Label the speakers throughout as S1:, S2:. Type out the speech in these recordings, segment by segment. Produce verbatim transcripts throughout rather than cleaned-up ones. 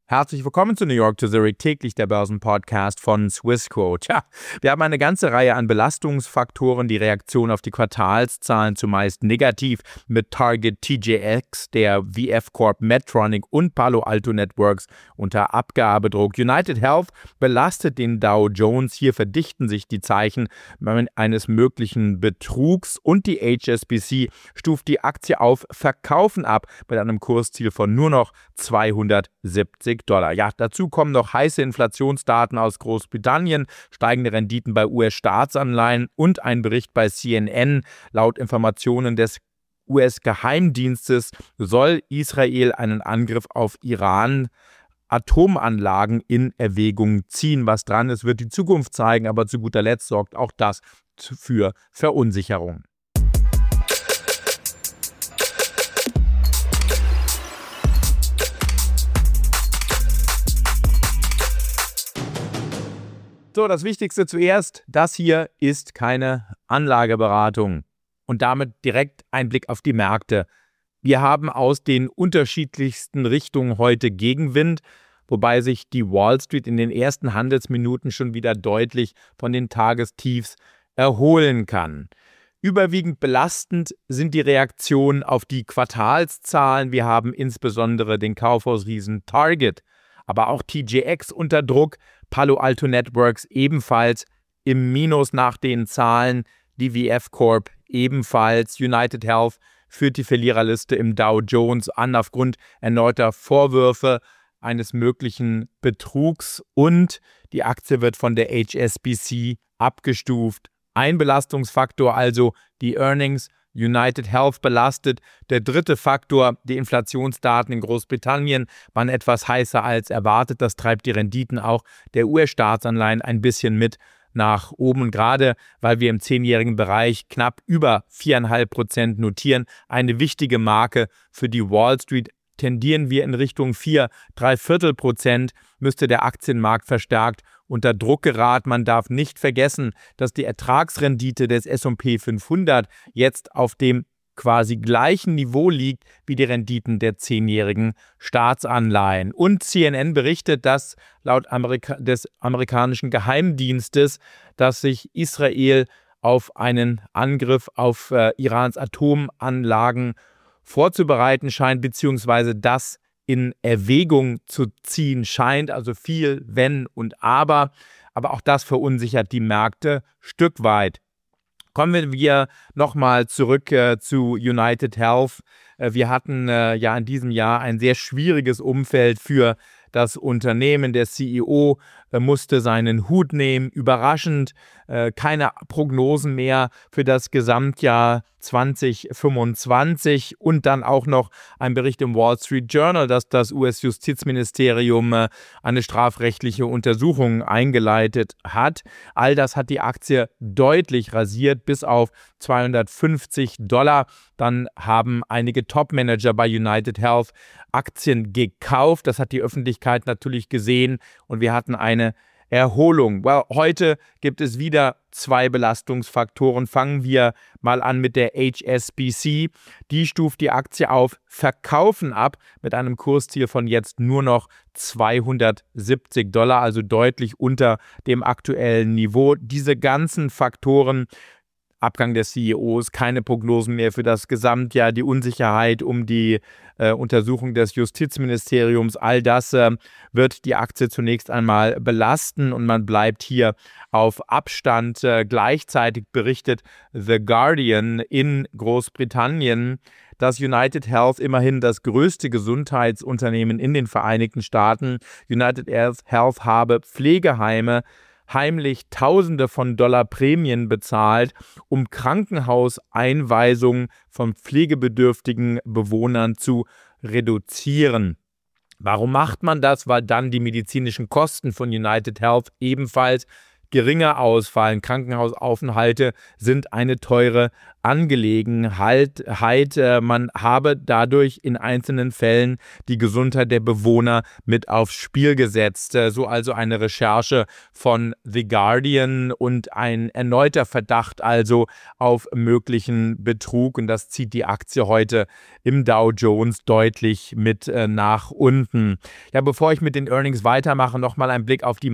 S1: Herzlich willkommen zu New York to Zurich, täglich der Börsenpodcast von Swissquote. Tja, wir haben eine ganze Reihe an Belastungsfaktoren, die Reaktion auf die Quartalszahlen zumeist negativ mit Target, T J X, der V F Corp, Medtronic und Palo Alto Networks unter Abgabedruck. United Health belastet den Dow Jones. Hier verdichten sich die Zeichen eines möglichen Betrugs und die H S B C stuft die Aktie auf Verkaufen ab mit einem Kursziel von nur noch zweihundertsiebzig Dollar. Ja, dazu kommen noch heiße Inflationsdaten aus Großbritannien, steigende Renditen bei U S-Staatsanleihen und ein Bericht bei C N N. Laut Informationen des U S-Geheimdienstes soll Israel einen Angriff auf Iran Atomanlagen in Erwägung ziehen. Was dran ist, wird die Zukunft zeigen, aber zu guter Letzt sorgt auch das für Verunsicherung. So, das Wichtigste zuerst, das hier ist keine Anlageberatung und damit direkt ein Blick auf die Märkte. Wir haben aus den unterschiedlichsten Richtungen heute Gegenwind, wobei sich die Wall Street in den ersten Handelsminuten schon wieder deutlich von den Tagestiefs erholen kann. Überwiegend belastend sind die Reaktionen auf die Quartalszahlen. Wir haben insbesondere den Kaufhausriesen Target, aber auch T J X unter Druck, Palo Alto Networks ebenfalls im Minus nach den Zahlen, die V F Corp ebenfalls, United Health führt die Verliererliste im Dow Jones an aufgrund erneuter Vorwürfe eines möglichen Betrugs und die Aktie wird von der H S B C abgestuft. Ein Belastungsfaktor also die Earnings, United Health belastet. Der dritte Faktor, die Inflationsdaten in Großbritannien, waren etwas heißer als erwartet. Das treibt die Renditen auch der U S-Staatsanleihen ein bisschen mit nach oben. Und gerade weil wir im zehnjährigen Bereich knapp über vier Komma fünf Prozent notieren, eine wichtige Marke für die Wall Street, tendieren wir in Richtung vier, drei Viertel Prozent, müsste der Aktienmarkt verstärkt unter Druck geraten. Man darf nicht vergessen, dass die Ertragsrendite des S und P fünfhundert jetzt auf dem quasi gleichen Niveau liegt wie die Renditen der zehnjährigen Staatsanleihen. Und C N N berichtet, dass laut Amerika- des amerikanischen Geheimdienstes, dass sich Israel auf einen Angriff auf äh, Irans Atomanlagen vorzubereiten scheint, beziehungsweise das in Erwägung zu ziehen scheint, also viel Wenn und Aber, aber auch das verunsichert die Märkte Stück weit. Kommen wir nochmal zurück äh, zu United Health. Äh, wir hatten äh, ja in diesem Jahr ein sehr schwieriges Umfeld für das Unternehmen. Der C E O äh, musste seinen Hut nehmen. Überraschend äh, keine Prognosen mehr für das Gesamtjahr zwanzig fünfundzwanzig und dann auch noch ein Bericht im Wall Street Journal, dass das U S-Justizministerium äh, eine strafrechtliche Untersuchung eingeleitet hat. All das hat die Aktie deutlich rasiert bis auf zweihundertfünfzig Dollar. Dann haben einige Top-Manager bei United Health Aktien gekauft. Das hat die Öffentlichkeit natürlich gesehen und wir hatten eine Erholung. Well, heute gibt es wieder zwei Belastungsfaktoren. Fangen wir mal an mit der H S B C. Die stuft die Aktie auf Verkaufen ab mit einem Kursziel von jetzt nur noch zweihundertsiebzig Dollar, also deutlich unter dem aktuellen Niveau. Diese ganzen Faktoren, Abgang des C E Os, keine Prognosen mehr für das Gesamtjahr, die Unsicherheit um die äh, Untersuchung des Justizministeriums, all das äh, wird die Aktie zunächst einmal belasten und man bleibt hier auf Abstand. Äh, gleichzeitig berichtet The Guardian in Großbritannien, dass United Health immerhin das größte Gesundheitsunternehmen in den Vereinigten Staaten, United Health habe Pflegeheime heimlich Tausende von Dollar Prämien bezahlt, um Krankenhauseinweisungen von pflegebedürftigen Bewohnern zu reduzieren. Warum macht man das? Weil dann die medizinischen Kosten von United Health ebenfalls geringer ausfallen. Krankenhausaufenthalte sind eine teure Angelegenheit. Man habe dadurch in einzelnen Fällen die Gesundheit der Bewohner mit aufs Spiel gesetzt. So also eine Recherche von The Guardian und ein erneuter Verdacht also auf möglichen Betrug. Und das zieht die Aktie heute im Dow Jones deutlich mit äh, nach unten. Ja, bevor ich mit den Earnings weitermache, nochmal ein Blick auf die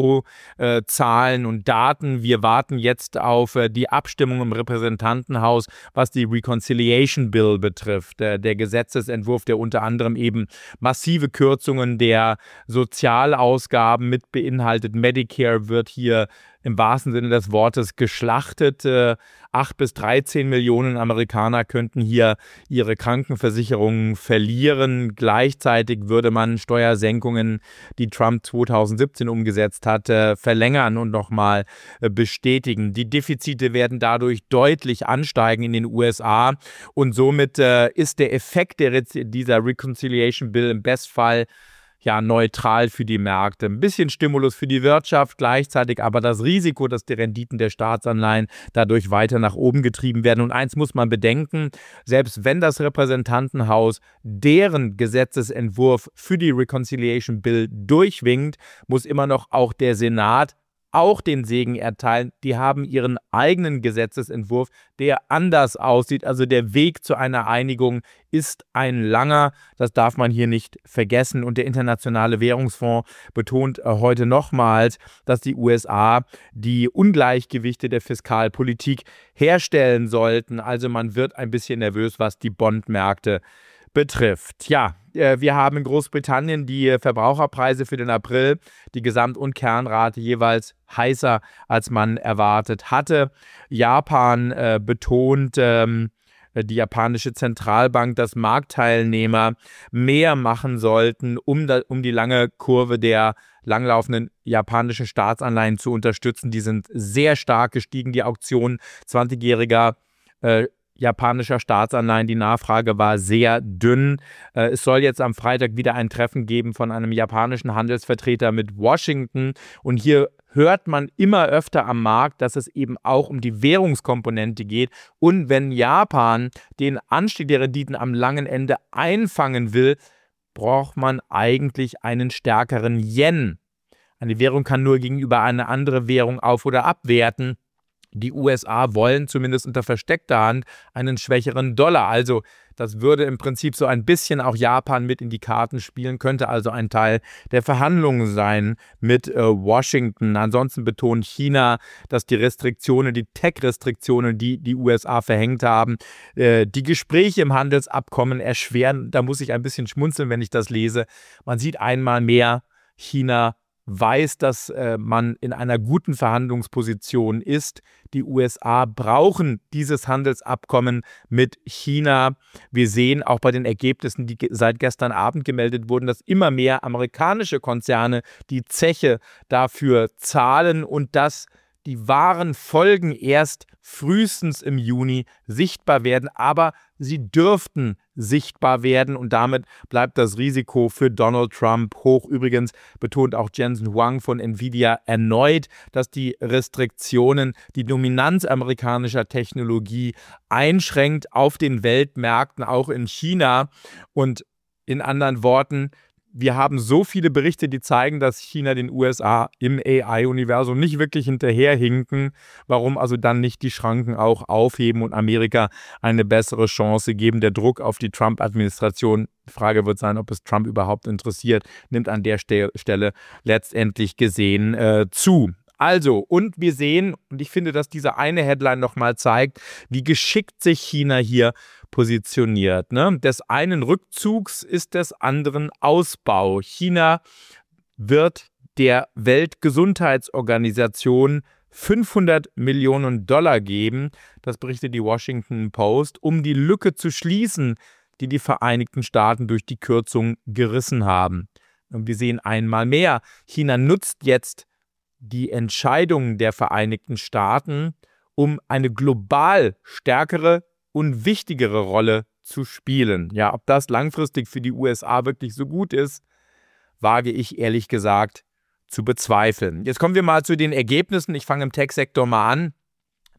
S1: Makrozahlen äh, und Daten. Wir warten jetzt auf äh, die Abstimmung im Repräsentantenhaus, was die Reconciliation Bill betrifft. Äh, der Gesetzesentwurf, der unter anderem eben massive Kürzungen der Sozialausgaben mit beinhaltet. Medicare wird hier im wahrsten Sinne des Wortes geschlachtet. acht bis dreizehn Millionen Amerikaner könnten hier ihre Krankenversicherungen verlieren. Gleichzeitig würde man Steuersenkungen, die Trump zweitausendsiebzehn umgesetzt hatte, verlängern und nochmal bestätigen. Die Defizite werden dadurch deutlich ansteigen in den U S A und somit äh, ist der Effekt der, dieser Reconciliation Bill im Bestfall ja, neutral für die Märkte. Ein bisschen Stimulus für die Wirtschaft, gleichzeitig aber das Risiko, dass die Renditen der Staatsanleihen dadurch weiter nach oben getrieben werden. Und eins muss man bedenken, selbst wenn das Repräsentantenhaus deren Gesetzesentwurf für die Reconciliation Bill durchwinkt, muss immer noch auch der Senat auch den Segen erteilen. Die haben ihren eigenen Gesetzesentwurf, der anders aussieht. Also der Weg zu einer Einigung ist ein langer. Das darf man hier nicht vergessen. Und der Internationale Währungsfonds betont heute nochmals, dass die U S A die Ungleichgewichte der Fiskalpolitik herstellen sollten. Also man wird ein bisschen nervös, was die Bondmärkte betrifft. Ja, wir haben in Großbritannien die Verbraucherpreise für den April, die Gesamt- und Kernrate jeweils heißer, als man erwartet hatte. Japan äh, betont ähm, die japanische Zentralbank, dass Marktteilnehmer mehr machen sollten, um, da, um die lange Kurve der langlaufenden japanischen Staatsanleihen zu unterstützen. Die sind sehr stark gestiegen, die Auktionen zwanzigjähriger äh, japanischer Staatsanleihen. Die Nachfrage war sehr dünn. Es soll jetzt am Freitag wieder ein Treffen geben von einem japanischen Handelsvertreter mit Washington. Und hier hört man immer öfter am Markt, dass es eben auch um die Währungskomponente geht. Und wenn Japan den Anstieg der Renditen am langen Ende einfangen will, braucht man eigentlich einen stärkeren Yen. Eine Währung kann nur gegenüber einer anderen Währung auf- oder abwerten. Die U S A wollen zumindest unter versteckter Hand einen schwächeren Dollar. Also das würde im Prinzip so ein bisschen auch Japan mit in die Karten spielen, könnte also ein Teil der Verhandlungen sein mit äh, Washington. Ansonsten betont China, dass die Restriktionen, die Tech-Restriktionen, die die U S A verhängt haben, äh, die Gespräche im Handelsabkommen erschweren. Da muss ich ein bisschen schmunzeln, wenn ich das lese. Man sieht einmal mehr, China weiß, dass äh, man in einer guten Verhandlungsposition ist. Die U S A brauchen dieses Handelsabkommen mit China. Wir sehen auch bei den Ergebnissen, die ge- seit gestern Abend gemeldet wurden, dass immer mehr amerikanische Konzerne die Zeche dafür zahlen und dass die wahren Folgen erst frühestens im Juni sichtbar werden, aber sie dürften sichtbar werden und damit bleibt das Risiko für Donald Trump hoch. Übrigens betont auch Jensen Huang von Nvidia erneut, dass die Restriktionen die Dominanz amerikanischer Technologie einschränkt auf den Weltmärkten, auch in China. Und in anderen Worten, wir haben so viele Berichte, die zeigen, dass China den U S A im A I-Universum nicht wirklich hinterherhinken. Warum also dann nicht die Schranken auch aufheben und Amerika eine bessere Chance geben? Der Druck auf die Trump-Administration, die Frage wird sein, ob es Trump überhaupt interessiert, nimmt an der Ste- Stelle letztendlich gesehen äh, zu. Also, und wir sehen, und ich finde, dass diese eine Headline nochmal zeigt, wie geschickt sich China hier positioniert. Ne? Des einen Rückzugs ist des anderen Ausbau. China wird der Weltgesundheitsorganisation fünfhundert Millionen Dollar geben, das berichtet die Washington Post, um die Lücke zu schließen, die die Vereinigten Staaten durch die Kürzung gerissen haben. Und wir sehen einmal mehr, China nutzt jetzt die Entscheidungen der Vereinigten Staaten, um eine global stärkere und wichtigere Rolle zu spielen. Ja, ob das langfristig für die U S A wirklich so gut ist, wage ich ehrlich gesagt zu bezweifeln. Jetzt kommen wir mal zu den Ergebnissen. Ich fange im Tech-Sektor mal an.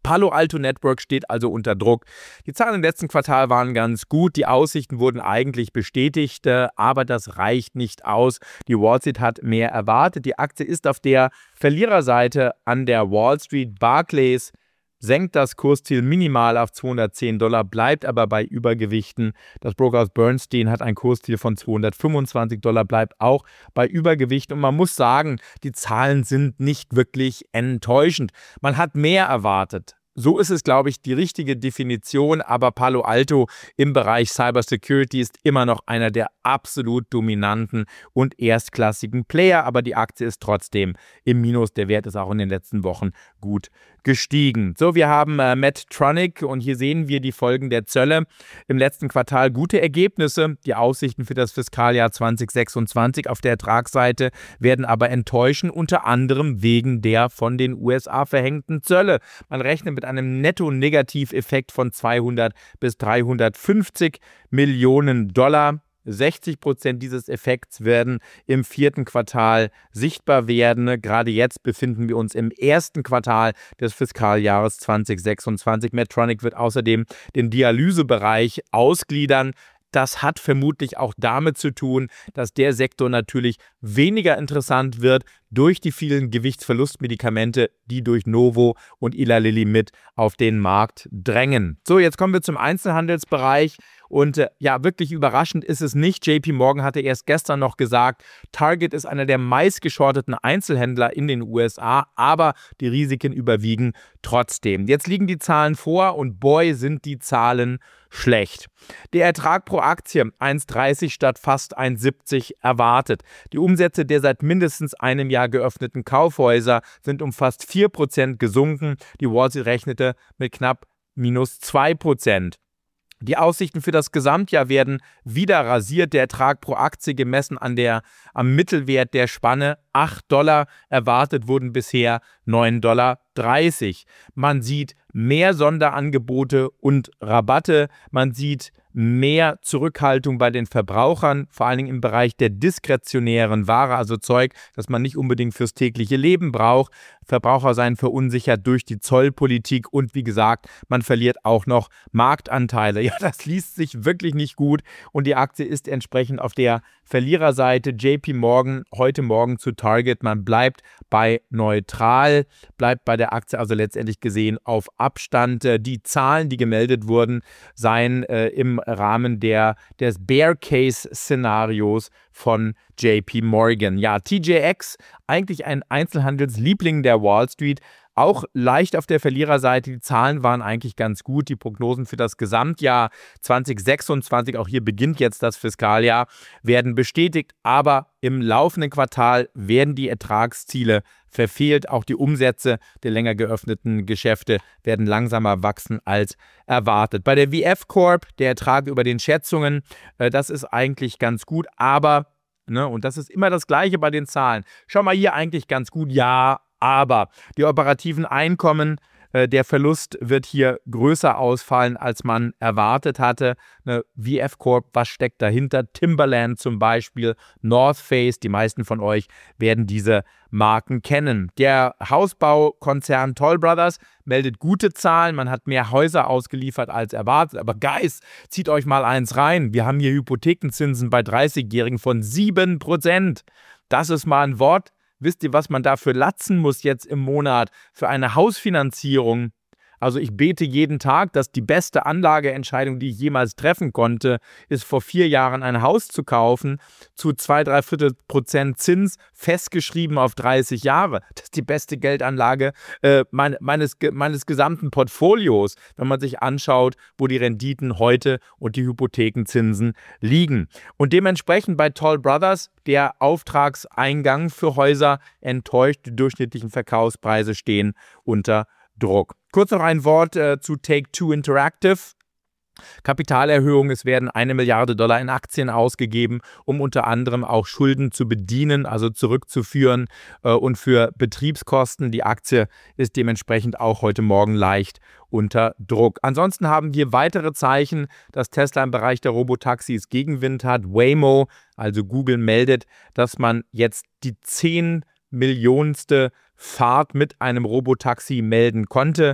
S1: Palo Alto Networks steht also unter Druck. Die Zahlen im letzten Quartal waren ganz gut, die Aussichten wurden eigentlich bestätigt, aber das reicht nicht aus. Die Wall Street hat mehr erwartet. Die Aktie ist auf der Verliererseite an der Wall Street. Barclays senkt das Kursziel minimal auf zweihundertzehn Dollar, bleibt aber bei Übergewichten. Das Brokerhaus Bernstein hat ein Kursziel von zweihundertfünfundzwanzig Dollar, bleibt auch bei Übergewicht. Und man muss sagen, die Zahlen sind nicht wirklich enttäuschend. Man hat mehr erwartet. So ist es, glaube ich, die richtige Definition, aber Palo Alto im Bereich Cybersecurity ist immer noch einer der absolut dominanten und erstklassigen Player, aber die Aktie ist trotzdem im Minus. Der Wert ist auch in den letzten Wochen gut gestiegen. So, wir haben äh, Medtronic und hier sehen wir die Folgen der Zölle. Im letzten Quartal gute Ergebnisse. Die Aussichten für das Fiskaljahr zwanzig sechsundzwanzig auf der Ertragsseite werden aber enttäuschen, unter anderem wegen der von den U S A verhängten Zölle. Man rechnet mit einem Netto-Negativeffekt von zweihundert bis dreihundertfünfzig Millionen Dollar. sechzig Prozent dieses Effekts werden im vierten Quartal sichtbar werden. Gerade jetzt befinden wir uns im ersten Quartal des Fiskaljahres zwanzig sechsundzwanzig. Medtronic wird außerdem den Dialysebereich ausgliedern. Das hat vermutlich auch damit zu tun, dass der Sektor natürlich weniger interessant wird durch die vielen Gewichtsverlustmedikamente, die durch Novo und Eli Lilly mit auf den Markt drängen. So, jetzt kommen wir zum Einzelhandelsbereich. Und äh, ja, wirklich überraschend ist es nicht. J P Morgan hatte erst gestern noch gesagt, Target ist einer der meistgeschorteten Einzelhändler in den U S A, aber die Risiken überwiegen trotzdem. Jetzt liegen die Zahlen vor und boy, sind die Zahlen schlecht. Der Ertrag pro Aktie eins Komma dreißig statt fast eins Komma siebzig erwartet. Die Umsätze der seit mindestens einem Jahr geöffneten Kaufhäuser sind um fast vier Prozent gesunken. Die Wall Street rechnete mit knapp minus zwei Prozent. Die Aussichten für das Gesamtjahr werden wieder rasiert. Der Ertrag pro Aktie gemessen an der, am Mittelwert der Spanne acht Dollar. Erwartet wurden bisher neun Komma dreißig Dollar. Man sieht mehr Sonderangebote und Rabatte. Man sieht mehr Zurückhaltung bei den Verbrauchern, vor allen Dingen im Bereich der diskretionären Ware, also Zeug, das man nicht unbedingt fürs tägliche Leben braucht. Verbraucher seien verunsichert durch die Zollpolitik und wie gesagt, man verliert auch noch Marktanteile. Ja, das liest sich wirklich nicht gut und die Aktie ist entsprechend auf der Verliererseite. J P Morgan heute Morgen zu Target. Man bleibt bei neutral, bleibt bei der Aktie also letztendlich gesehen auf Abstand. Die Zahlen, die gemeldet wurden, seien äh, im Rahmen der, des Bear-Case-Szenarios von J P Morgan. Ja, T J X, eigentlich ein Einzelhandelsliebling der Wall Street, auch leicht auf der Verliererseite. Die Zahlen waren eigentlich ganz gut. Die Prognosen für das Gesamtjahr zwanzig sechsundzwanzig, auch hier beginnt jetzt das Fiskaljahr, werden bestätigt. Aber im laufenden Quartal werden die Ertragsziele verfehlt. Auch die Umsätze der länger geöffneten Geschäfte werden langsamer wachsen als erwartet. Bei der V F Corp, der Ertrag über den Schätzungen, äh, das ist eigentlich ganz gut. Aber, ne, und das ist immer das Gleiche bei den Zahlen. Schau mal hier eigentlich ganz gut. Ja, aber die operativen Einkommen, äh, der Verlust wird hier größer ausfallen, als man erwartet hatte. Eine V F Corp, was steckt dahinter? Timberland zum Beispiel, North Face, die meisten von euch werden diese Marken kennen. Der Hausbaukonzern Toll Brothers meldet gute Zahlen. Man hat mehr Häuser ausgeliefert als erwartet. Aber Guys, zieht euch mal eins rein. Wir haben hier Hypothekenzinsen bei dreißigjährigen von sieben Prozent. Das ist mal ein Wort. Wisst ihr, was man dafür latzen muss jetzt im Monat für eine Hausfinanzierung? Also ich bete jeden Tag, dass die beste Anlageentscheidung, die ich jemals treffen konnte, ist vor vier Jahren ein Haus zu kaufen, zu zwei, drei Viertel Prozent Zins, festgeschrieben auf dreißig Jahre. Das ist die beste Geldanlage äh, mein, meines, meines gesamten Portfolios, wenn man sich anschaut, wo die Renditen heute und die Hypothekenzinsen liegen. Und dementsprechend bei Toll Brothers der Auftragseingang für Häuser enttäuscht, die durchschnittlichen Verkaufspreise stehen unter Druck. Kurz noch ein Wort äh, zu Take-Two Interactive. Kapitalerhöhung, es werden eine Milliarde Dollar in Aktien ausgegeben, um unter anderem auch Schulden zu bedienen, also zurückzuführen äh, und für Betriebskosten. Die Aktie ist dementsprechend auch heute Morgen leicht unter Druck. Ansonsten haben wir weitere Zeichen, dass Tesla im Bereich der Robotaxis Gegenwind hat. Waymo, also Google, meldet, dass man jetzt die zehn Millionenste Fahrt mit einem Robotaxi melden konnte.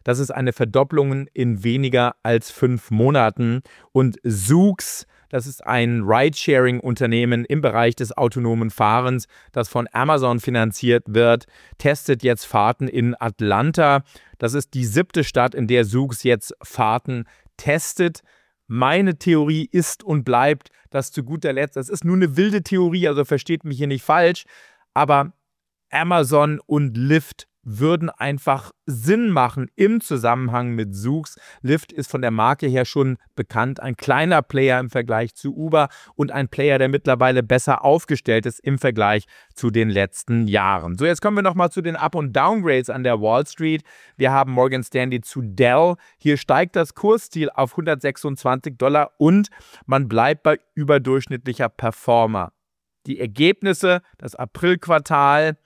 S1: Das ist eine Verdopplung in weniger als fünf Monaten. Und Zoox, das ist ein Ridesharing-Unternehmen im Bereich des autonomen Fahrens, das von Amazon finanziert wird, testet jetzt Fahrten in Atlanta. Das ist die siebte Stadt, in der Zoox jetzt Fahrten testet. Meine Theorie ist und bleibt, dass zu guter Letzt, das ist nur eine wilde Theorie, also versteht mich hier nicht falsch, aber Amazon und Lyft würden einfach Sinn machen im Zusammenhang mit Zoox. Lyft ist von der Marke her schon bekannt, ein kleiner Player im Vergleich zu Uber und ein Player, der mittlerweile besser aufgestellt ist im Vergleich zu den letzten Jahren. So, jetzt kommen wir nochmal zu den Up- und Downgrades an der Wall Street. Wir haben Morgan Stanley zu Dell. Hier steigt das Kursziel auf hundertsechsundzwanzig Dollar und man bleibt bei überdurchschnittlicher Performer. Die Ergebnisse, das Aprilquartal,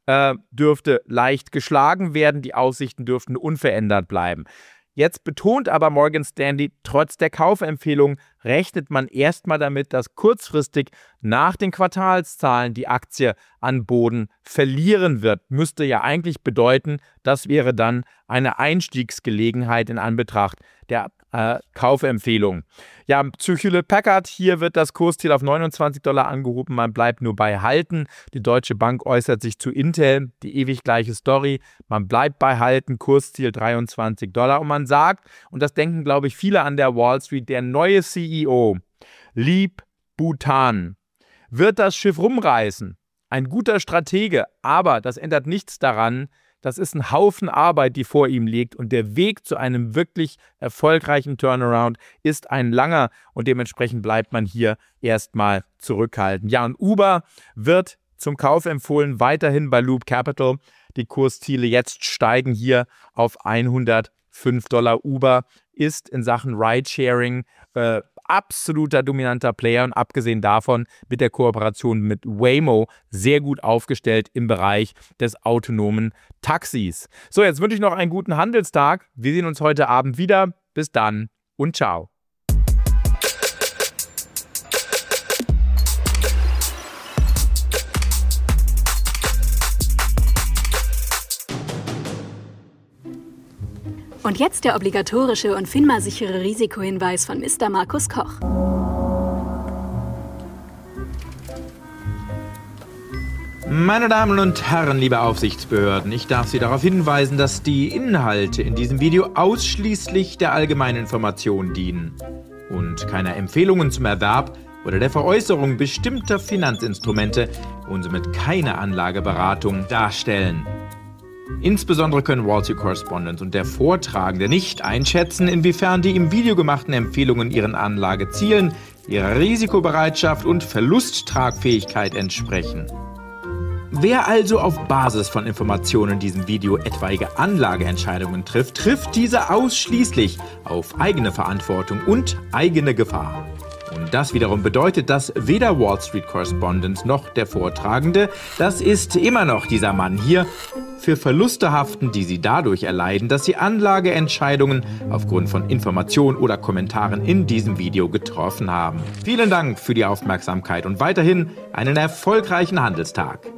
S1: dürfte leicht geschlagen werden, die Aussichten dürften unverändert bleiben. Jetzt betont aber Morgan Stanley, trotz der Kaufempfehlung rechnet man erstmal damit, dass kurzfristig nach den Quartalszahlen die Aktie an Boden verlieren wird. Müsste ja eigentlich bedeuten, das wäre dann eine Einstiegsgelegenheit in Anbetracht der äh, Kaufempfehlung. Ja, zu Hewlett-Packard, hier wird das Kursziel auf neunundzwanzig Dollar angehoben, man bleibt nur bei Halten. Die Deutsche Bank äußert sich zu Intel, die ewig gleiche Story, man bleibt bei Halten, Kursziel dreiundzwanzig Dollar. Und man sagt, und das denken glaube ich viele an der Wall Street, der neue C E O, Leap Bhutan, wird das Schiff rumreißen. Ein guter Stratege, aber das ändert nichts daran, das ist ein Haufen Arbeit, die vor ihm liegt und der Weg zu einem wirklich erfolgreichen Turnaround ist ein langer und dementsprechend bleibt man hier erstmal zurückhaltend. Ja, und Uber wird zum Kauf empfohlen, weiterhin bei Loop Capital. Die Kursziele jetzt steigen hier auf hundertfünf Dollar. Uber ist in Sachen Ridesharing äh, absoluter dominanter Player und abgesehen davon mit der Kooperation mit Waymo sehr gut aufgestellt im Bereich des autonomen Taxis. So, jetzt wünsche ich noch einen guten Handelstag. Wir sehen uns heute Abend wieder. Bis dann und ciao.
S2: Und jetzt der obligatorische und FINMA-sichere Risikohinweis von Mister Markus Koch.
S1: Meine Damen und Herren, liebe Aufsichtsbehörden, ich darf Sie darauf hinweisen, dass die Inhalte in diesem Video ausschließlich der allgemeinen Information dienen und keiner Empfehlungen zum Erwerb oder der Veräußerung bestimmter Finanzinstrumente und somit keine Anlageberatung darstellen. Insbesondere können Wall Street Correspondent und der Vortragende nicht einschätzen, inwiefern die im Video gemachten Empfehlungen ihren Anlagezielen, ihrer Risikobereitschaft und Verlusttragfähigkeit entsprechen. Wer also auf Basis von Informationen in diesem Video etwaige Anlageentscheidungen trifft, trifft diese ausschließlich auf eigene Verantwortung und eigene Gefahr. Und das wiederum bedeutet, dass weder Wall Street Correspondent noch der Vortragende, das ist immer noch dieser Mann hier, für Verluste haften, die sie dadurch erleiden, dass sie Anlageentscheidungen aufgrund von Informationen oder Kommentaren in diesem Video getroffen haben. Vielen Dank für die Aufmerksamkeit und weiterhin einen erfolgreichen Handelstag.